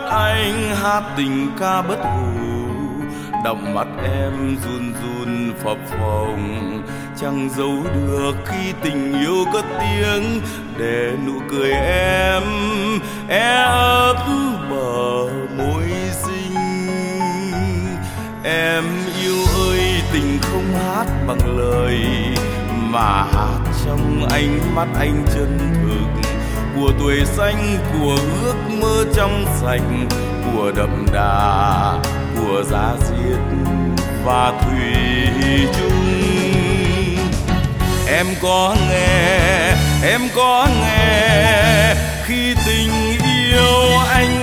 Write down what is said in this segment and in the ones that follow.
anh hát tình ca bất hủ, đọng mắt em run run phập phồng, chẳng giấu được khi tình yêu cất tiếng để nụ cười em ấp bờ môi xinh. Em yêu ơi, tình không hát bằng lời mà hát trong ánh mắt anh chân thực, của tuổi xanh, của ước mơ trong sạch, của đậm đà, của giá diết và thủy chung. Em có nghe, em có nghe khi tình yêu anh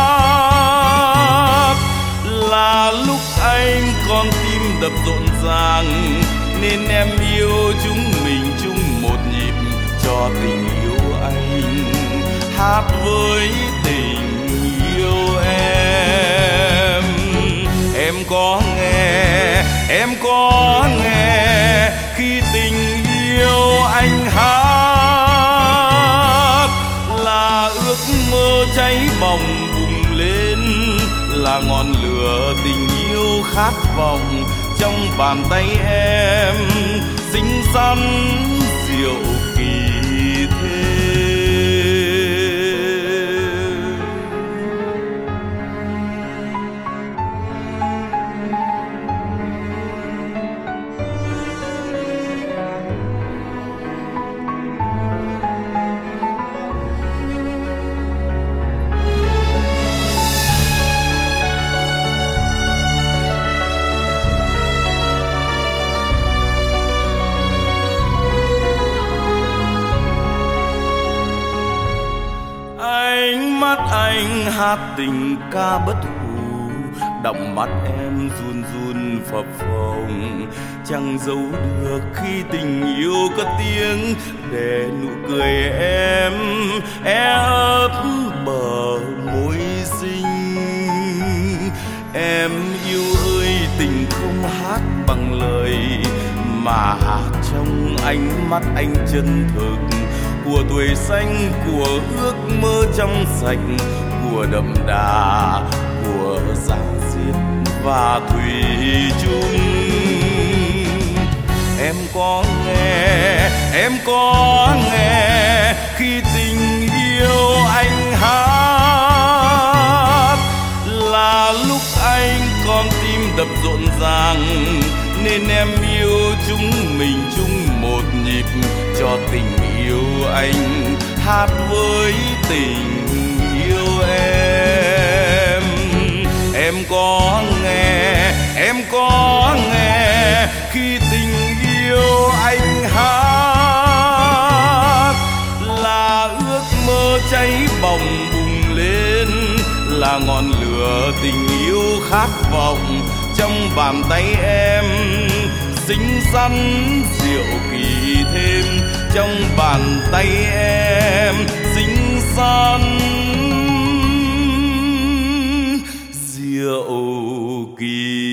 hát, là lúc anh con tim đập rộn ràng, nên em yêu chúng mình chung một nhịp cho tình yêu anh hát với tình yêu em. Em có nghe, em có nghe khi tình yêu anh hát, là ước mơ cháy bỏng bùng lên, là ngọn lửa tình yêu khát vọng trong bàn tay em, xinh xắn diệu kỳ thế. Anh hát tình ca bất hủ, đọng mắt em run run phập phồng, chẳng giấu được khi tình yêu cất tiếng để nụ cười em ấp bờ môi xinh. Em yêu ơi, tình không hát bằng lời mà hát trong ánh mắt anh chân thực, của tuổi xanh, của ước mơ trong sạch, của đậm đà, của giá diết và thủy chung. Em có nghe, em có nghe khi tình yêu anh hát, là lúc anh con tim đập rộn ràng, nên em yêu chúng mình chung một nhịp cho tình yêu anh hát với tình yêu em. Em có nghe, em có nghe khi tình yêu anh hát, là ước mơ cháy bỏng bùng lên, là ngọn lửa tình yêu khát vọng trong bàn tay em, xinh xắn diệu kỳ thêm trong bàn tay em, xinh xắn diệu kỳ.